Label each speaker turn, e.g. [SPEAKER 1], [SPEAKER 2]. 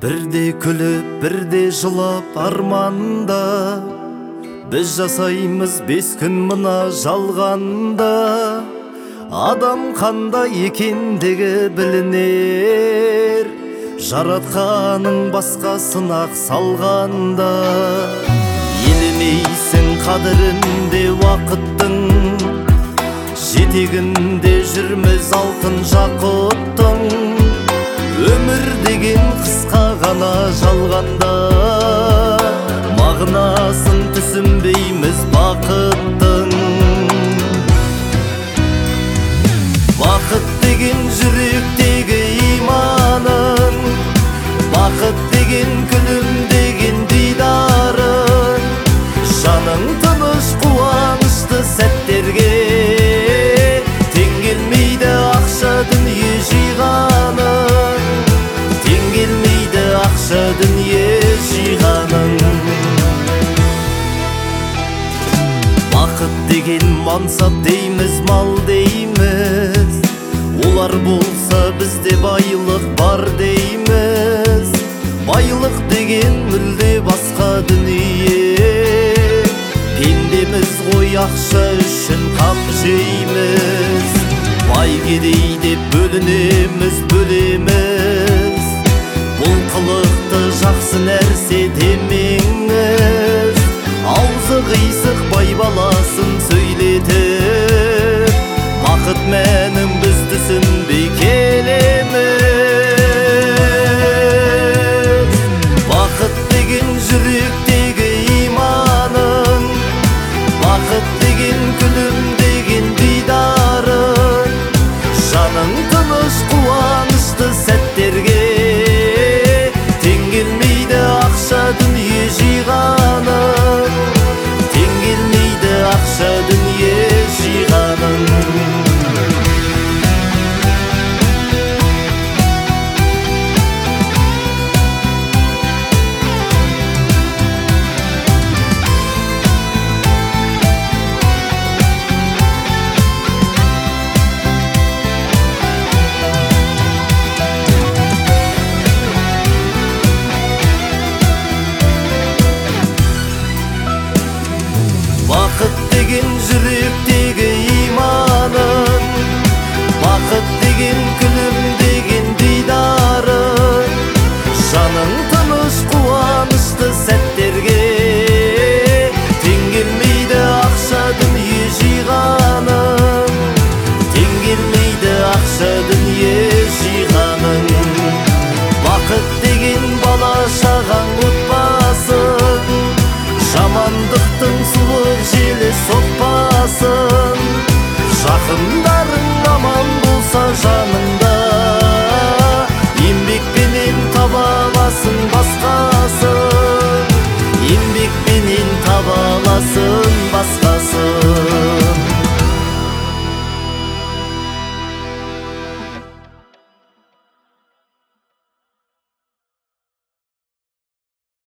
[SPEAKER 1] Бірде күліп, бірде жылап арманда, біз жасаймыз 5 күн мына жалғанда. Адам қандай екендігі білінер, жаратқаның басқасына салғанда. Елемейсің қадірінде уақыттың, жетегінде жүрміз алтын жақұттың. Өмір деген қысқа ғана жалғанда, мағынасын түсінбейміз бақыттың. Бақыт деген жүректегі иманың, бақыт деген күлімдеген дидарың. Жаның тыныш қуанышты сәттерге, тең келмейді ақша дүние жиғаның, тең келмейді ақша дүние жиғаның. Бақыт деген мансап дейміз, мал дейміз, олар болса бізде байлық бар дейміз. Байлық деген мүлде басқа дүние, пендеміз ғой ақша үшін қам жейміз. Бай кедей деп бөлінеміз, бөлеміз, бұл қылықты жақсы нәрсе демеңіз. Аузы қисық бай баласын сөйлетіп, бақыт мәнін біз түсінбей келеміз. Бақыт деген жүректегі иманың, бақыт деген күлімдеген дидарың. Жаның тыныш қуанышты сәттерге, тең келмейді ақша дүние жиғаның, тең келмейді ақша дүние жиғаның. Бақыт деген жүректегі иманың, бақыт деген күлімдеген дидарың. Жаның тыныш қуанышты сәттерге, тең келмейді ақша дүние жиғаның, тең келмейді ақша дүние жиғаның. Бақыт деген бала шағаң отбасың, жамандықтың суық желі соқпасын. Жақында